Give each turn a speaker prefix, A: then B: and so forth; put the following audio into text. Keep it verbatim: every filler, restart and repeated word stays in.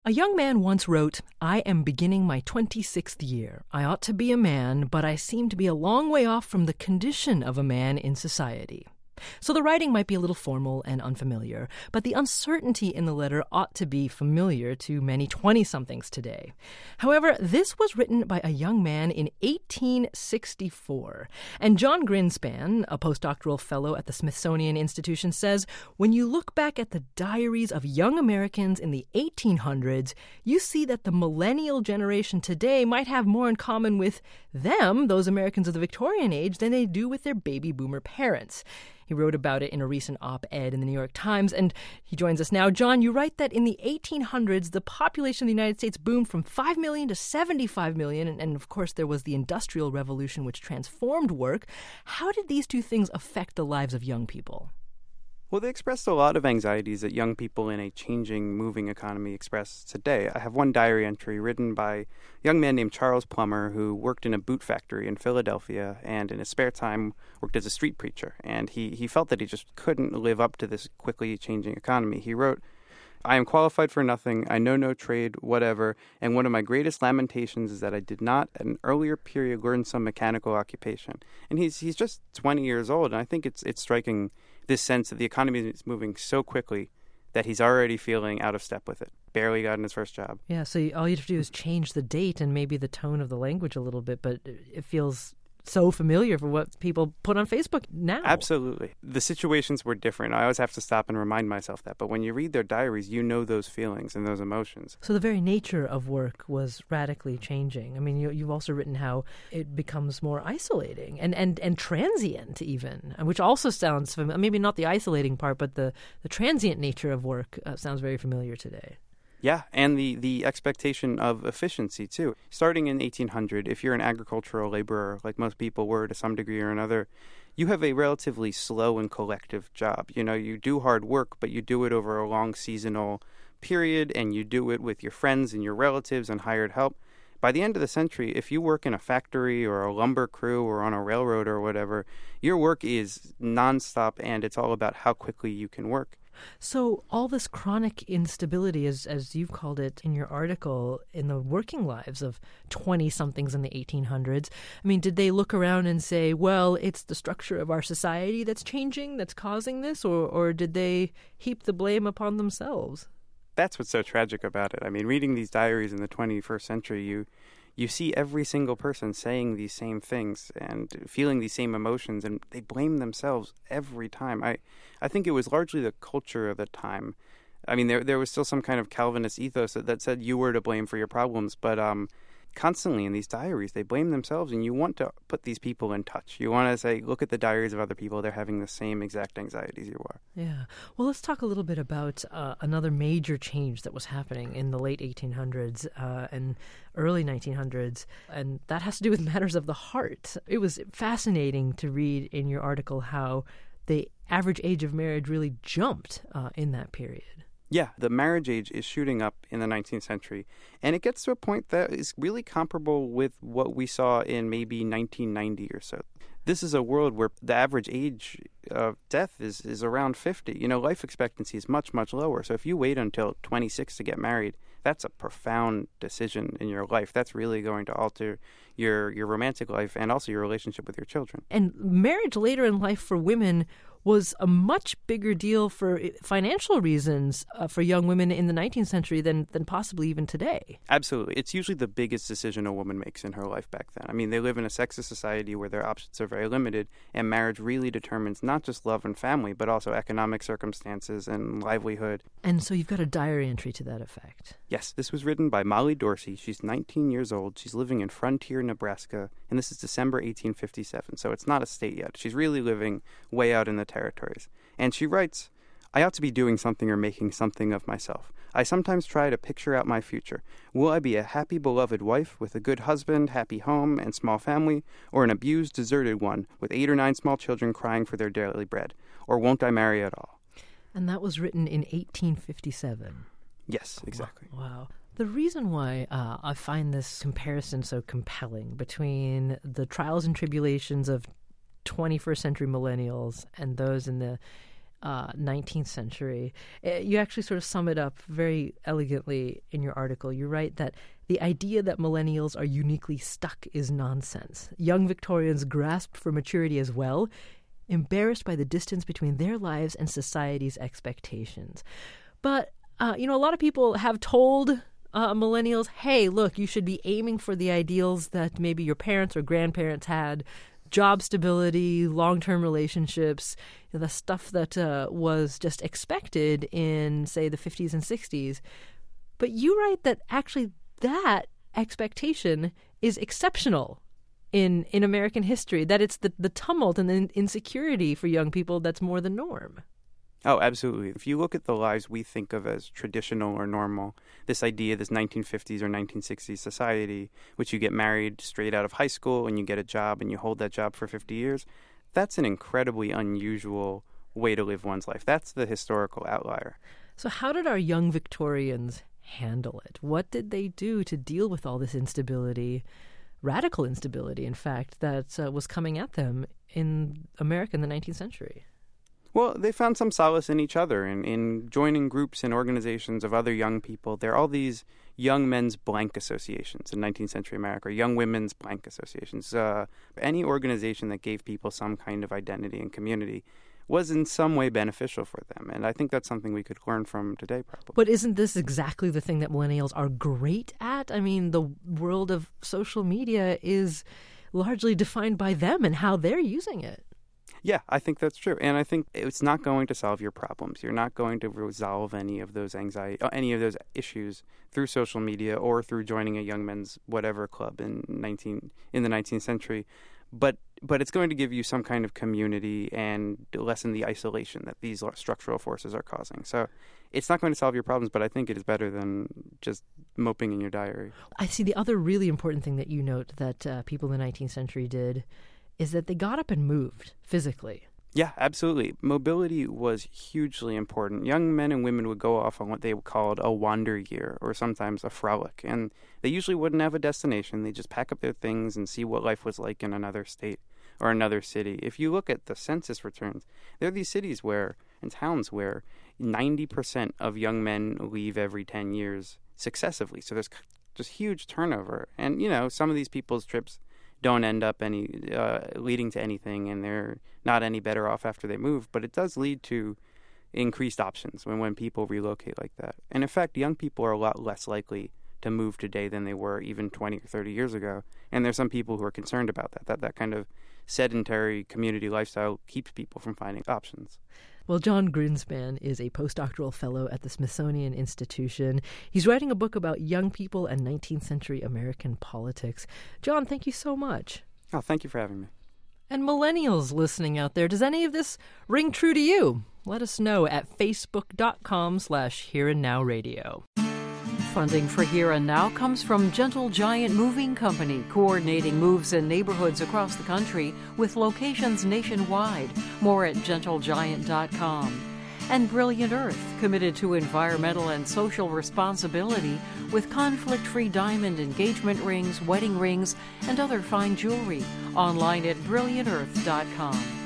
A: A young man once wrote, "I am beginning my twenty-sixth year. I ought to be a man, but I seem to be a long way off from the condition of a man in society." So the writing might be a little formal and unfamiliar, but the uncertainty in the letter ought to be familiar to many twenty-somethings today. However, this was written by a young man in eighteen sixty-four. And John Grinspan, a postdoctoral fellow at the Smithsonian Institution, says, when you look back at the diaries of young Americans in the eighteen hundreds, you see that the millennial generation today might have more in common with them, those Americans of the Victorian age, than they do with their baby boomer parents. He wrote about it in a recent op-ed in the New York Times, and he joins us now. John, you write that in the eighteen hundreds, the population of the United States boomed from five million to seventy-five million, and, and of course there was the Industrial Revolution, which transformed work. How did these two things affect the lives of young people?
B: Well, they expressed a lot of anxieties that young people in a changing, moving economy express today. I have one diary entry written by a young man named Charles Plummer, who worked in a boot factory in Philadelphia and in his spare time worked as a street preacher. And he, he felt that he just couldn't live up to this quickly changing economy. He wrote, "I am qualified for nothing. I know no trade, whatever. And one of my greatest lamentations is that I did not, at an earlier period, learn some mechanical occupation." And he's he's just twenty years old. And I think it's it's striking, this sense that the economy is moving so quickly that he's already feeling out of step with it. Barely gotten his first job.
A: Yeah, so all you have to do is change the date and maybe the tone of the language a little bit, but it feels so familiar for what people put on Facebook now.
B: Absolutely. The situations were different. I always have to stop and remind myself that. But when you read their diaries, you know those feelings and those emotions.
A: So the very nature of work was radically changing. I mean, you, you've also written how it becomes more isolating and, and, and transient even, which also sounds familiar. Maybe not the isolating part, but the, the transient nature of work uh, sounds very familiar today.
B: Yeah, and the, the expectation of efficiency, too. Starting in eighteen hundred, if you're an agricultural laborer, like most people were to some degree or another, you have a relatively slow and collective job. You know, you do hard work, but you do it over a long seasonal period, and you do it with your friends and your relatives and hired help. By the end of the century, if you work in a factory or a lumber crew or on a railroad or whatever, your work is nonstop, and it's all about how quickly you can work.
A: So all this chronic instability, as as you've called it in your article, in the working lives of twenty-somethings in the eighteen hundreds, I mean, did they look around and say, well, it's the structure of our society that's changing, that's causing this, or, or did they heap the blame upon themselves?
B: That's what's so tragic about it. I mean, reading these diaries in the twenty-first century, you you see every single person saying these same things and feeling these same emotions, and they blame themselves every time. I, I think it was largely the culture of the time. I mean, there there was still some kind of Calvinist ethos that, that said you were to blame for your problems, but um, constantly in these diaries, they blame themselves, and you want to put these people in touch. You want to say, look at the diaries of other people. They're having the same exact anxieties you are.
A: Yeah. Well, let's talk a little bit about uh, another major change that was happening in the late eighteen hundreds uh, and early nineteen hundreds, and that has to do with matters of the heart. It was fascinating to read in your article how the average age of marriage really jumped uh, in that period.
B: Yeah, the marriage age is shooting up in the nineteenth century, and it gets to a point that is really comparable with what we saw in maybe nineteen ninety or so. This is a world where the average age of death is, is around fifty. You know, life expectancy is much, much lower. So if you wait until twenty-six to get married, that's a profound decision in your life. That's really going to alter your, your romantic life and also your relationship with your children.
A: And marriage later in life for women was a much bigger deal for financial reasons uh, for young women in the nineteenth century than, than possibly even today.
B: Absolutely. It's usually the biggest decision a woman makes in her life back then. I mean, they live in a sexist society where their options are very limited, and marriage really determines not just love and family, but also economic circumstances and livelihood.
A: And so you've got a diary entry to that effect.
B: Yes, this was written by Molly Dorsey. She's nineteen years old. She's living in Frontier, Nebraska, and this is December eighteen fifty-seven, so it's not a state yet. She's really living way out in the territories. And she writes, "I ought to be doing something or making something of myself. I sometimes try to picture out my future. Will I be a happy, beloved wife with a good husband, happy home, and small family, or an abused, deserted one with eight or nine small children crying for their daily bread? Or won't I marry at all?"
A: And that was written in eighteen fifty-seven.
B: Yes, exactly.
A: Wow. The reason why uh, I find this comparison so compelling between the trials and tribulations of twenty-first century millennials and those in the uh, nineteenth century. Uh, You actually sort of sum it up very elegantly in your article. You write that the idea that millennials are uniquely stuck is nonsense. Young Victorians grasped for maturity as well, embarrassed by the distance between their lives and society's expectations. But, uh, you know, a lot of people have told uh, millennials, hey, look, you should be aiming for the ideals that maybe your parents or grandparents had, job stability, long-term relationships, you know, the stuff that uh, was just expected in, say, the fifties and sixties. But you write that actually that expectation is exceptional in in American history, that it's the, the tumult and the insecurity for young people that's more the norm.
B: Oh, absolutely. If you look at the lives we think of as traditional or normal, this idea, this nineteen fifties or nineteen sixties society, which you get married straight out of high school and you get a job and you hold that job for fifty years, that's an incredibly unusual way to live one's life. That's the historical outlier.
A: So how did our young Victorians handle it? What did they do to deal with all this instability, radical instability, in fact, that uh, was coming at them in America in the nineteenth century?
B: Well, they found some solace in each other and in joining groups and organizations of other young people. There are all these young men's blank associations in nineteenth century America, or young women's blank associations. Uh, any organization that gave people some kind of identity and community was in some way beneficial for them. And I think that's something we could learn from today, probably.
A: But isn't this exactly the thing that millennials are great at? I mean, the world of social media is largely defined by them and how they're using it.
B: Yeah, I think that's true. And I think it's not going to solve your problems. You're not going to resolve any of those anxiety, any of those issues through social media or through joining a young men's whatever club in nineteen in the nineteenth century. But but it's going to give you some kind of community and lessen the isolation that these structural forces are causing. So it's not going to solve your problems, but I think it is better than just moping in your diary.
A: I see the other really important thing that you note that uh, people in the nineteenth century did is that they got up and moved physically.
B: Yeah, absolutely. Mobility was hugely important. Young men and women would go off on what they called a wander year or sometimes a frolic. And they usually wouldn't have a destination. They just pack up their things and see what life was like in another state or another city. If you look at the census returns, there are these cities where, and towns where ninety percent of young men leave every ten years successively. So there's just huge turnover. And, you know, some of these people's trips don't end up any uh, leading to anything, and they're not any better off after they move. But it does lead to increased options when, when people relocate like that. And in fact, young people are a lot less likely to move today than they were even twenty or thirty years ago. And there's some people who are concerned about that, that that kind of sedentary community lifestyle keeps people from finding options.
A: Well, John Grinspan is a postdoctoral fellow at the Smithsonian Institution. He's writing a book about young people and nineteenth century American politics. John, thank you so much.
B: Oh, thank you for having me.
A: And millennials listening out there, does any of this ring true to you? Let us know at facebook.com slash here and now radio.
C: Funding for Here and Now comes from Gentle Giant Moving Company, coordinating moves in neighborhoods across the country with locations nationwide. More at gentle giant dot com. And Brilliant Earth, committed to environmental and social responsibility with conflict-free diamond engagement rings, wedding rings, and other fine jewelry. Online at brilliant earth dot com.